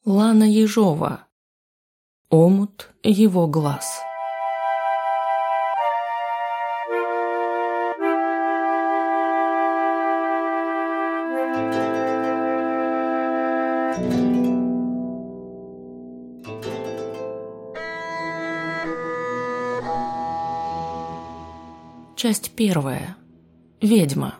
Лана Ежова. Омут его глаз. Часть первая. Ведьма.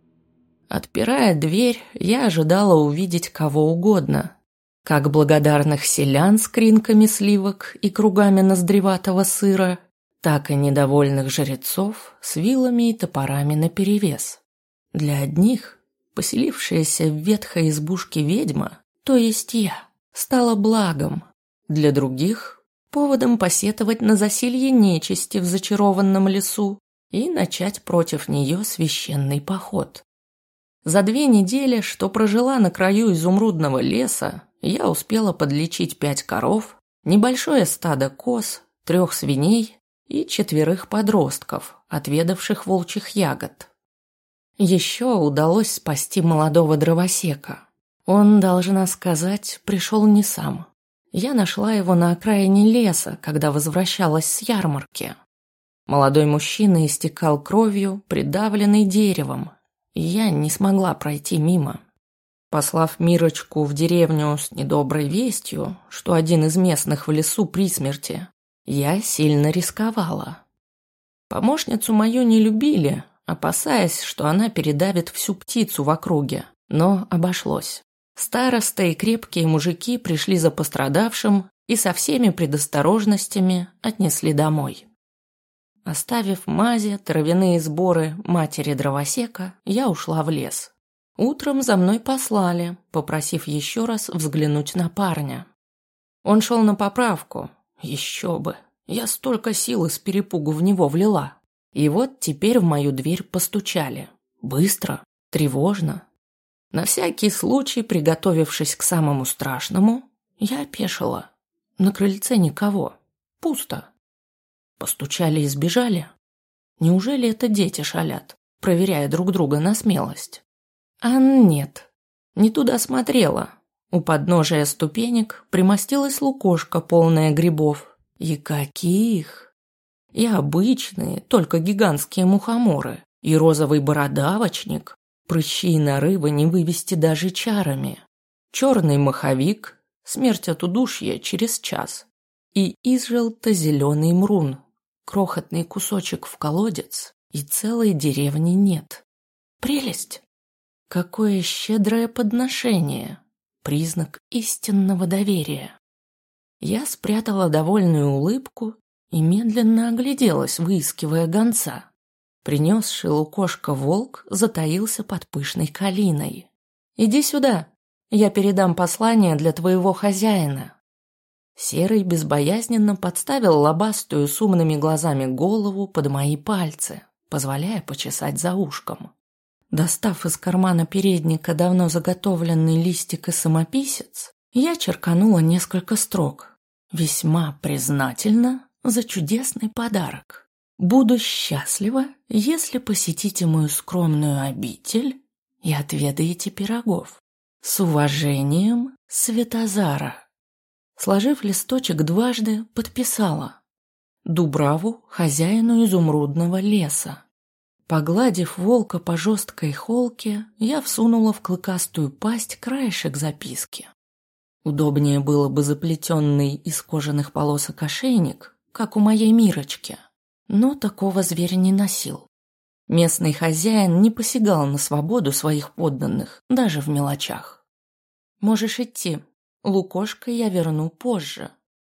Отпирая дверь, я ожидала увидеть кого угодно. Как благодарных селян с кринками сливок и кругами ноздреватого сыра, так и недовольных жрецов с вилами и топорами наперевес. Для одних, поселившаяся в ветхой избушке ведьма, то есть я, стала благом. Для других – поводом посетовать на засилье нечисти в зачарованном лесу и начать против нее священный поход. За 2 недели, что прожила на краю изумрудного леса, я успела подлечить 5 коров, небольшое стадо коз, 3 свиней и 4 подростков, отведавших волчьих ягод. Еще удалось спасти молодого дровосека. Он, должна сказать, пришел не сам. Я нашла его на окраине леса, когда возвращалась с ярмарки. Молодой мужчина истекал кровью, придавленный деревом, и я не смогла пройти мимо. Послав Мирочку в деревню с недоброй вестью, что один из местных в лесу при смерти, я сильно рисковала. Помощницу мою не любили, опасаясь, что она передавит всю птицу в округе, но обошлось. Староста и крепкие мужики пришли за пострадавшим и со всеми предосторожностями отнесли домой. Оставив мази, травяные сборы матери дровосека, я ушла в лес. Утром за мной послали, попросив еще раз взглянуть на парня. Он шел на поправку. Еще бы, я столько сил из перепугу в него влила. И вот теперь в мою дверь постучали. Быстро, тревожно. На всякий случай, приготовившись к самому страшному, я опешила. На крыльце никого. Пусто. Постучали и сбежали. Неужели это дети шалят, проверяя друг друга на смелость? А нет, не туда смотрела. У подножия ступенек примостилась лукошка, полная грибов. И каких! И обычные, только гигантские мухоморы, и розовый бородавочник. Прыщи и нарывы не вывести даже чарами. Черный маховик, смерть от удушья через час. И изжелто-зеленый мрун, крохотный кусочек в колодец, и целой деревни нет. Прелесть! Какое щедрое подношение, признак истинного доверия. Я спрятала довольную улыбку и медленно огляделась, выискивая гонца. Принесший лукошко волк затаился под пышной калиной. «Иди сюда, я передам послание для твоего хозяина». Серый безбоязненно подставил лобастую с умными глазами голову под мои пальцы, позволяя почесать за ушком. Достав из кармана передника давно заготовленный листик и самописец, я черканула несколько строк. Весьма признательна за чудесный подарок. Буду счастлива, если посетите мою скромную обитель и отведаете пирогов. С уважением, Светозара. Сложив листочек дважды, подписала: Дубраву, хозяину изумрудного леса. Погладив волка по жесткой холке, я всунула в клыкастую пасть краешек записки. Удобнее было бы заплетенный из кожаных полосок ошейник, как у моей Мирочки, но такого зверь не носил. Местный хозяин не посягал на свободу своих подданных, даже в мелочах. «Можешь идти, лукошко я верну позже».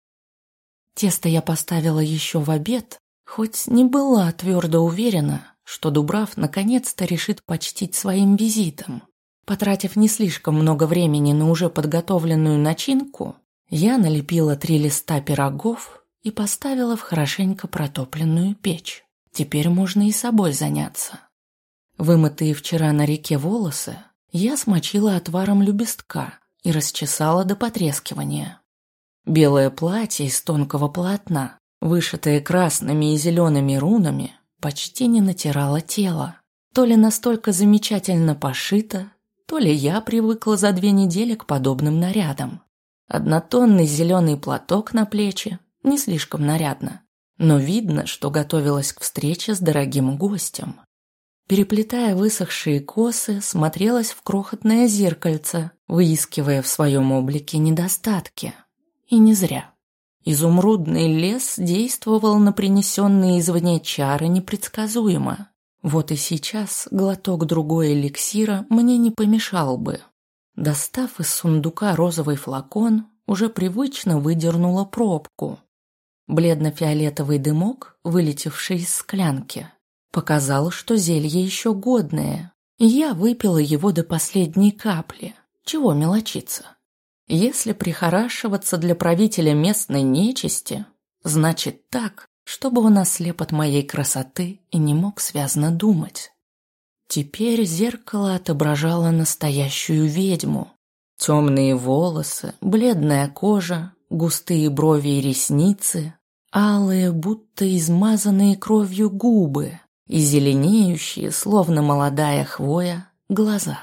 Тесто я поставила еще в обед, хоть не была твердо уверена, что Дубрав наконец-то решит почтить своим визитом. Потратив не слишком много времени на уже подготовленную начинку, я налепила 3 листа пирогов и поставила в хорошенько протопленную печь. Теперь можно и собой заняться. Вымытые вчера на реке волосы я смочила отваром лепестка и расчесала до потрескивания. Белое платье из тонкого полотна, вышитое красными и зелеными рунами, почти не натирало тело. То ли настолько замечательно пошито, то ли я привыкла за 2 недели к подобным нарядам. Однотонный зеленый платок на плечи, не слишком нарядно, но видно, что готовилась к встрече с дорогим гостем. Переплетая высохшие косы, смотрелась в крохотное зеркальце, выискивая в своем облике недостатки. И не зря. Изумрудный лес действовал на принесенные извне чары непредсказуемо. Вот и сейчас глоток другой эликсира мне не помешал бы. Достав из сундука розовый флакон, уже привычно выдернула пробку. Бледно-фиолетовый дымок, вылетевший из склянки, показал, что зелье еще годное, и я выпила его до последней капли. Чего мелочиться? Если прихорашиваться для правителя местной нечисти, значит так, чтобы он ослеп от моей красоты и не мог связно думать. Теперь зеркало отображало настоящую ведьму. Темные волосы, бледная кожа, густые брови и ресницы, алые, будто измазанные кровью губы и зеленеющие, словно молодая хвоя, глаза.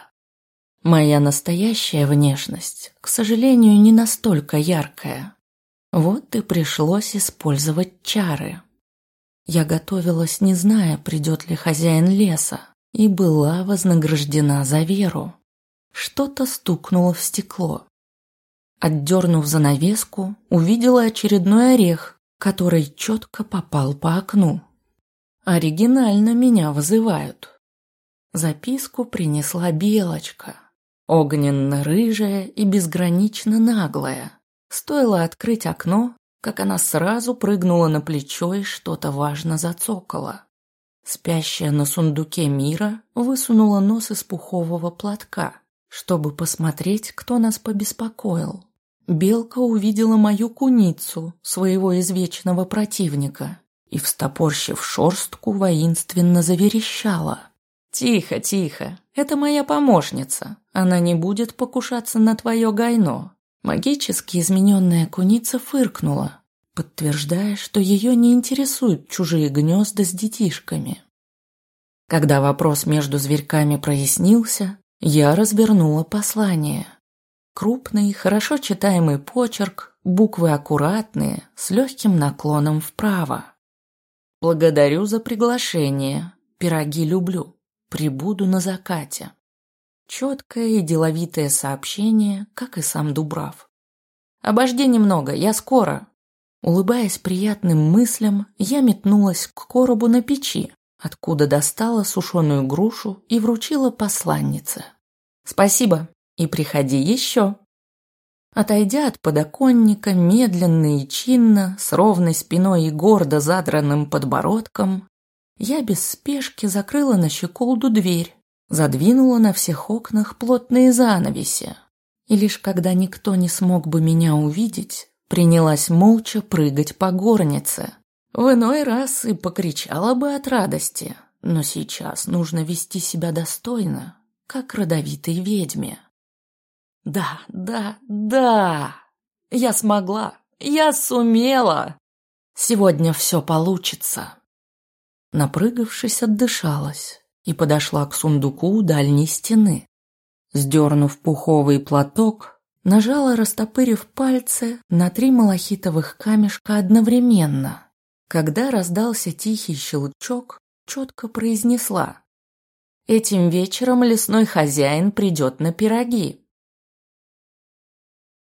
Моя настоящая внешность, к сожалению, не настолько яркая. Вот и пришлось использовать чары. Я готовилась, не зная, придет ли хозяин леса, и была вознаграждена за веру. Что-то стукнуло в стекло. Отдернув занавеску, увидела очередной орех, который четко попал по окну. Оригинально меня вызывают. Записку принесла Белочка. Огненно-рыжая и безгранично наглая. Стоило открыть окно, как она сразу прыгнула на плечо и что-то важно зацокала. Спящая на сундуке Мира высунула нос из пухового платка, чтобы посмотреть, кто нас побеспокоил. Белка увидела мою куницу, своего извечного противника, и, встопорщив шерстку, воинственно заверещала. «Тихо, тихо, это моя помощница, она не будет покушаться на твое гайно». Магически измененная куница фыркнула, подтверждая, что ее не интересуют чужие гнезда с детишками. Когда вопрос между зверьками прояснился, я развернула послание. Крупный, хорошо читаемый почерк, буквы аккуратные, с легким наклоном вправо. «Благодарю за приглашение. Пироги люблю. Прибуду на закате». Четкое и деловитое сообщение, как и сам Дубрав. «Обожди немного, я скоро». Улыбаясь приятным мыслям, я метнулась к коробу на печи, откуда достала сушеную грушу и вручила посланнице. «Спасибо, и приходи еще». Отойдя от подоконника медленно и чинно, с ровной спиной и гордо задранным подбородком, я без спешки закрыла на щеколду дверь, задвинула на всех окнах плотные занавеси, и лишь когда никто не смог бы меня увидеть, принялась молча прыгать по горнице. В иной раз и покричала бы от радости, но сейчас нужно вести себя достойно, как родовитой ведьме. Да, да, да! Я смогла! Я сумела! Сегодня все получится! Напрыгавшись, отдышалась и подошла к сундуку у дальней стены. Сдернув пуховый платок, нажала, растопырив пальцы, на 3 малахитовых камешка одновременно. Когда раздался тихий щелчок, четко произнесла: «Этим вечером лесной хозяин придет на пироги.